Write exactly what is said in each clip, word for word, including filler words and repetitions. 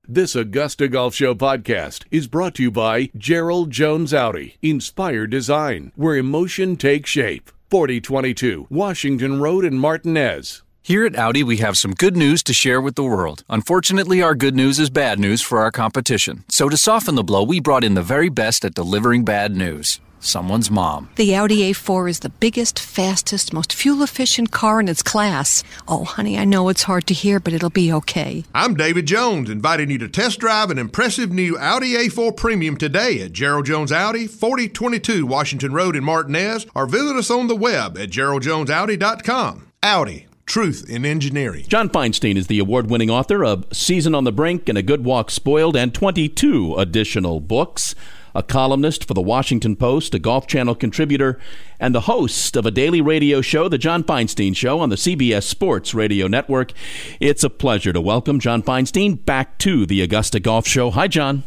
This Augusta Golf Show podcast is brought to you by Gerald Jones Audi. Inspired design, where emotion takes shape. forty twenty-two Washington Road in Martinez. Here at Audi, we have some good news to share with the world. Unfortunately, our good news is bad news for our competition. So to soften the blow, we brought in the very best at delivering bad news. Someone's mom. The Audi A four is the biggest, fastest, most fuel-efficient car in its class. Oh, honey, I know it's hard to hear, but it'll be okay. I'm David Jones, inviting you to test drive an impressive new Audi A four Premium today at Gerald Jones Audi, forty twenty-two Washington Road in Martinez, or visit us on the web at gerald jones audi dot com. Audi. Truth in engineering. John Feinstein is the award-winning author of Season on the Brink and A Good Walk Spoiled and twenty-two additional books. A columnist for the Washington Post, a Golf Channel contributor, and the host of a daily radio show, The John Feinstein Show, on the C B S Sports Radio Network. It's a pleasure to welcome John Feinstein back to the Augusta Golf Show. Hi, John.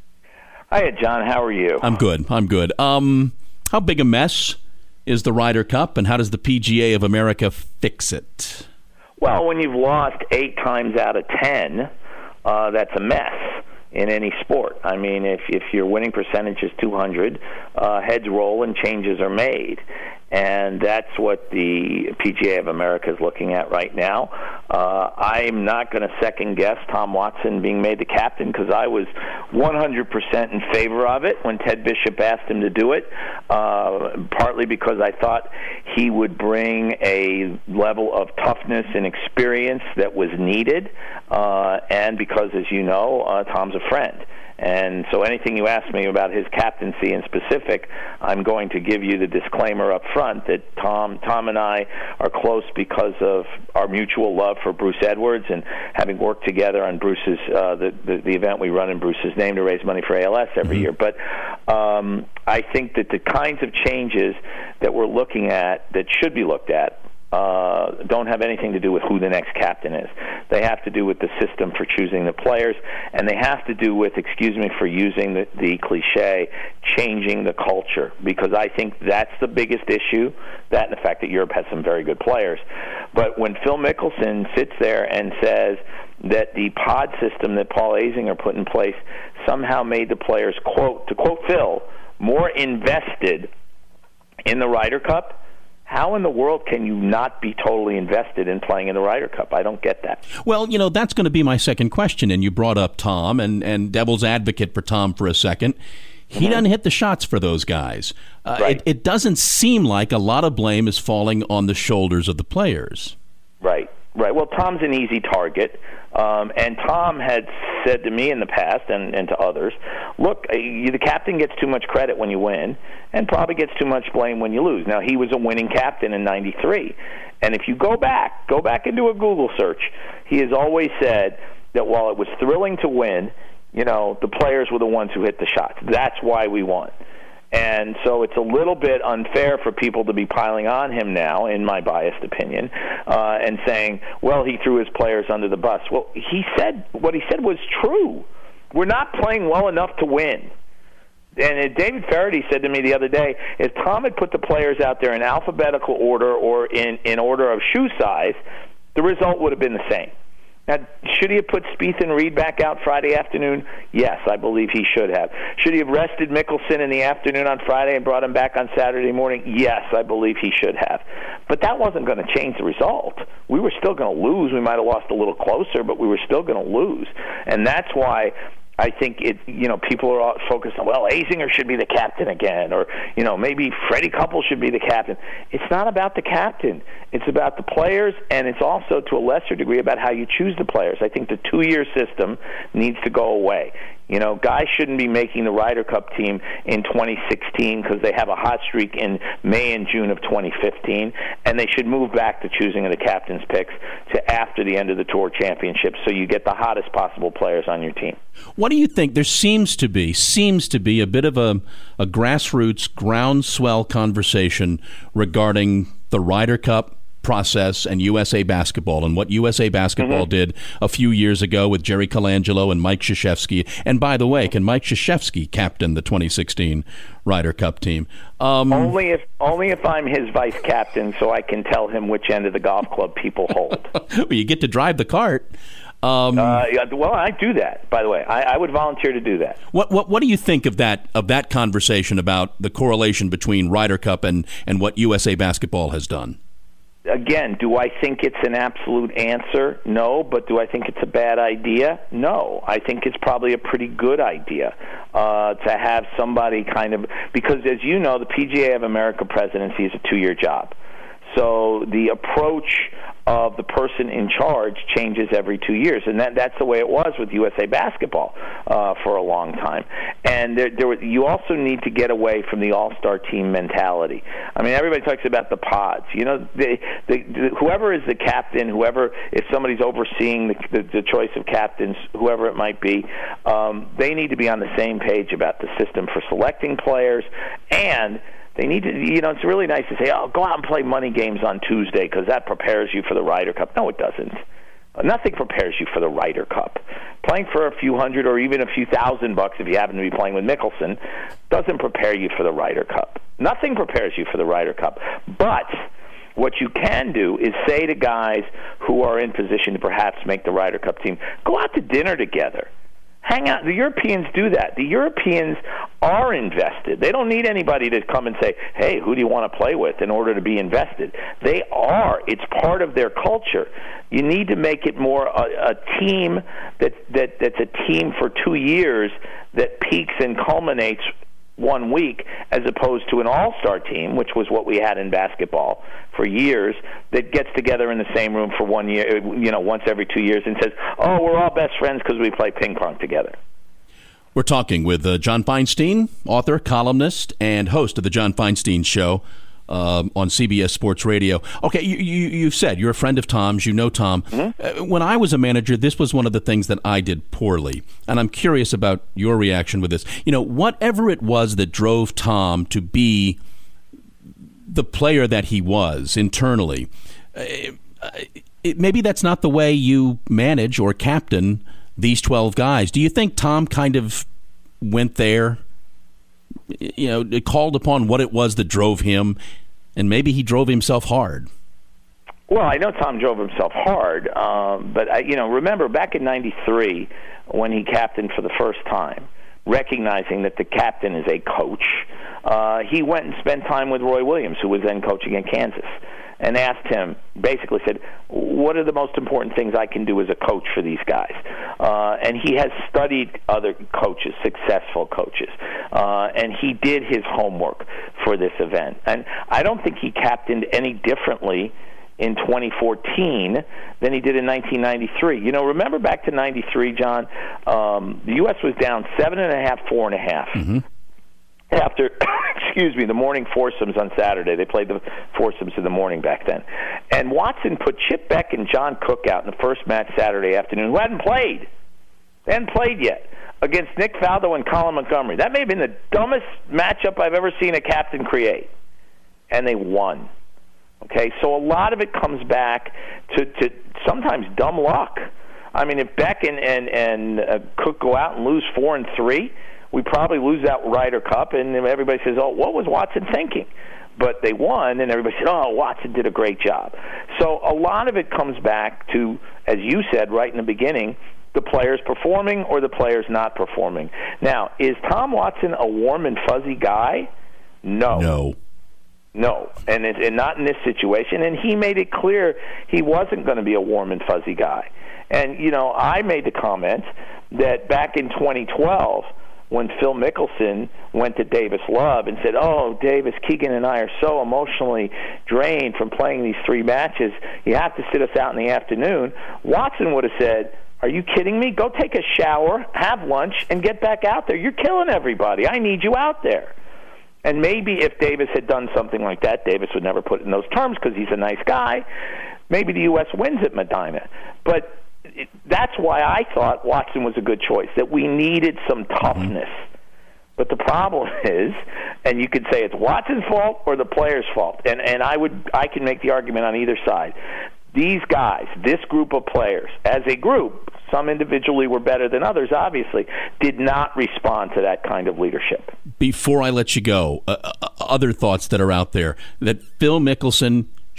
Hi, John. How are you? I'm good. I'm good. Um, how big a mess is the Ryder Cup, and how does the P G A of America fix it? Well, when you've lost eight times out of ten, uh, that's a mess in any sport. I mean, if if your winning percentage is two hundred, uh, heads roll and changes are made. And that's what the P G A of America is looking at right now. Uh, I'm not going to second-guess Tom Watson being made the captain because I was one hundred percent in favor of it when Ted Bishop asked him to do it, uh, partly because I thought he would bring a level of toughness and experience that was needed, uh, and because, as you know, uh, Tom's a friend. And so anything you ask me about his captaincy in specific, I'm going to give you the disclaimer up front that Tom Tom and I are close because of our mutual love for Bruce Edwards and having worked together on Bruce's uh, the, the the event we run in Bruce's name to raise money for A L S every mm-hmm. year. But um, I think that the kinds of changes that we're looking at that should be looked at Uh, don't have anything to do with who the next captain is. They have to do with the system for choosing the players, and they have to do with, excuse me for using the, the cliche, changing the culture, because I think that's the biggest issue, that and the fact that Europe has some very good players. But when Phil Mickelson sits there and says that the pod system that Paul Azinger put in place somehow made the players, quote, to quote Phil, more invested in the Ryder Cup, how in the world can you not be totally invested in playing in the Ryder Cup? I don't get that. Well, you know, that's going to be my second question, and you brought up Tom, and, and devil's advocate for Tom for a second. He mm-hmm. doesn't hit the shots for those guys. Uh, right. it, it doesn't seem like a lot of blame is falling on the shoulders of the players. Right, right. Well, Tom's an easy target, um, and Tom had said to me in the past and, and to others, look, you, the captain gets too much credit when you win and probably gets too much blame when you lose. Now, he was a winning captain in ninety-three, and if you go back, go back and do a Google search, he has always said that while it was thrilling to win, you know, the players were the ones who hit the shots. That's why we won. And so it's a little bit unfair for people to be piling on him now, in my biased opinion, uh, and saying, well, he threw his players under the bus. Well, he said what he said was true. We're not playing well enough to win. And David Faraday said to me the other day, if Tom had put the players out there in alphabetical order or in, in order of shoe size, the result would have been the same. Now, should he have put Spieth and Reed back out Friday afternoon? Yes, I believe he should have. Should he have rested Mickelson in the afternoon on Friday and brought him back on Saturday morning? Yes, I believe he should have. But that wasn't going to change the result. We were still going to lose. We might have lost a little closer, but we were still going to lose. And that's why I think it. You know, people are all focused on, well, Azinger should be the captain again, or you know, maybe Freddie Couples should be the captain. It's not about the captain. It's about the players, and it's also to a lesser degree about how you choose the players. I think the two-year system needs to go away. You know, guys shouldn't be making the Ryder Cup team in twenty sixteen because they have a hot streak in May and June of twenty fifteen, and they should move back to choosing the captain's picks to after the end of the Tour Championship so you get the hottest possible players on your team. What do you think? There seems to be, seems to be a bit of a, a grassroots, groundswell conversation regarding the Ryder Cup process and U S A Basketball and what U S A Basketball mm-hmm. did a few years ago with Jerry Colangelo and Mike Krzyzewski. And by the way, can Mike Krzyzewski captain the twenty sixteen Ryder Cup team? Um, only if only if I'm his vice captain, so I can tell him which end of the golf club people hold. Well, you get to drive the cart. Um, uh, yeah, well, I do that, by the way. I, I would volunteer to do that. What what what do you think of that of that conversation about the correlation between Ryder Cup and, and what U S A Basketball has done? Again, do I think it's an absolute answer? No. But do I think it's a bad idea? No. I think it's probably a pretty good idea uh, to have somebody kind of, because as you know, the P G A of America presidency is a two-year job. So the approach of the person in charge changes every two years, and that that's the way it was with U S A Basketball uh, for a long time. And there, there, you also need to get away from the all-star team mentality. I mean, everybody talks about the pods. You know, they, they, whoever is the captain, whoever, if somebody's overseeing the, the, the choice of captains, whoever it might be, um, they need to be on the same page about the system for selecting players, and they need to, you know, it's really nice to say, oh, go out and play money games on Tuesday because that prepares you for the Ryder Cup. No, it doesn't. Nothing prepares you for the Ryder Cup. Playing for a few hundred or even a few thousand bucks if you happen to be playing with Mickelson doesn't prepare you for the Ryder Cup. Nothing prepares you for the Ryder Cup. But what you can do is say to guys who are in position to perhaps make the Ryder Cup team, go out to dinner together. Hang out. The Europeans do that. The Europeans are invested. They don't need anybody to come and say, hey, who do you want to play with in order to be invested? They are. It's part of their culture. You need to make it more a, a team that, that that's a team for two years that peaks and culminates one week, as opposed to an all-star team, which was what we had in basketball for years, that gets together in the same room for one year, you know, once every two years and says, oh, we're all best friends because we play ping pong together. We're talking with uh, John Feinstein, author, columnist, and host of the John Feinstein Show uh, on C B S Sports Radio. Okay, you, you, you've said you're a friend of Tom's. You know Tom. Mm-hmm. Uh, when I was a manager, this was one of the things that I did poorly, and I'm curious about your reaction with this. You know, whatever it was that drove Tom to be the player that he was internally, uh, it, maybe that's not the way you manage or captain these twelve guys. Do you think Tom kind of went there, you know, called upon what it was that drove him, and maybe he drove himself hard? Well, I know Tom drove himself hard, um, but, I, you know, remember back in ninety-three when he captained for the first time, recognizing that the captain is a coach, uh, he went and spent time with Roy Williams, who was then coaching in Kansas, and asked him, basically said, what are the most important things I can do as a coach for these guys? Uh, and he has studied other coaches, successful coaches, uh, and he did his homework for this event. And I don't think he captained any differently in twenty fourteen than he did in nineteen ninety-three. You know, remember back to ninety-three, John, um, the U S was down seven and a half, four and a half. Mm-hmm. After, excuse me, the morning foursomes on Saturday. They played the foursomes in the morning back then. And Watson put Chip Beck and John Cook out in the first match Saturday afternoon, who hadn't played. They hadn't played yet, against Nick Faldo and Colin Montgomery. That may have been the dumbest matchup I've ever seen a captain create. And they won. Okay, so a lot of it comes back to, to sometimes dumb luck. I mean, if Beck and, and, and uh, Cook go out and lose four and three, we probably lose that Ryder Cup, and everybody says, oh, what was Watson thinking? But they won, and everybody said, oh, Watson did a great job. So a lot of it comes back to, as you said right in the beginning, the players performing or the players not performing. Now, is Tom Watson a warm and fuzzy guy? No. No. No, and, it, and not in this situation. And he made it clear he wasn't going to be a warm and fuzzy guy. And, you know, I made the comment that back in twenty twelve, when Phil Mickelson went to Davis Love and said, oh, Davis, Keegan and I are so emotionally drained from playing these three matches, you have to sit us out in the afternoon, Watson would have said, are you kidding me? Go take a shower, have lunch, and get back out there. You're killing everybody. I need you out there. And maybe if Davis had done something like that, Davis would never put it in those terms because he's a nice guy. Maybe the U S wins at Medina. But it, that's why I thought Watson was a good choice, that we needed some toughness. Mm-hmm. But the problem is, and you could say it's Watson's fault or the player's fault, and, and I would I can make the argument on either side. These guys, this group of players, as a group, some individually were better than others, obviously, did not respond to that kind of leadership. Before I let you go, uh, uh, other thoughts that are out there, that Phil Mickelson sh-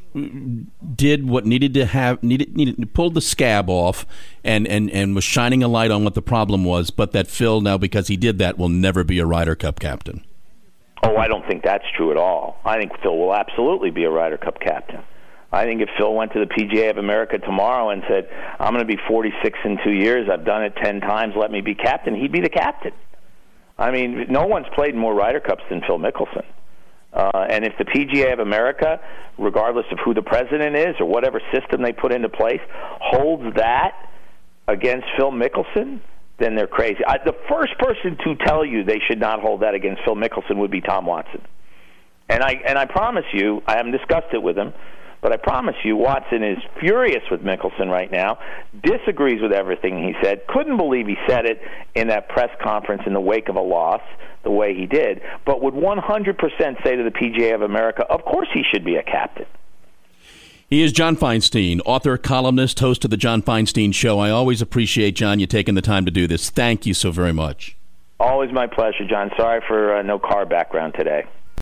did what needed to have needed needed pulled the scab off and, and, and was shining a light on what the problem was, but that Phil now, because he did that, will never be a Ryder Cup captain? Oh, I don't think that's true at all. I think Phil will absolutely be a Ryder Cup captain. I think if Phil went to the P G A of America tomorrow and said, I'm going to be forty-six in two years, I've done it ten times, let me be captain, he'd be the captain. I mean, no one's played more Ryder Cups than Phil Mickelson. Uh, and if the P G A of America, regardless of who the president is or whatever system they put into place, holds that against Phil Mickelson, then they're crazy. I, the first person to tell you they should not hold that against Phil Mickelson would be Tom Watson. And I and I promise you, I haven't discussed it with him, but I promise you, Watson is furious with Mickelson right now, disagrees with everything he said, couldn't believe he said it in that press conference in the wake of a loss the way he did, but would one hundred percent say to the P G A of America, of course he should be a captain. He is John Feinstein, author, columnist, host of the John Feinstein Show. I always appreciate, John, you taking the time to do this. Thank you so very much. Always my pleasure, John. Sorry for uh, no car background today.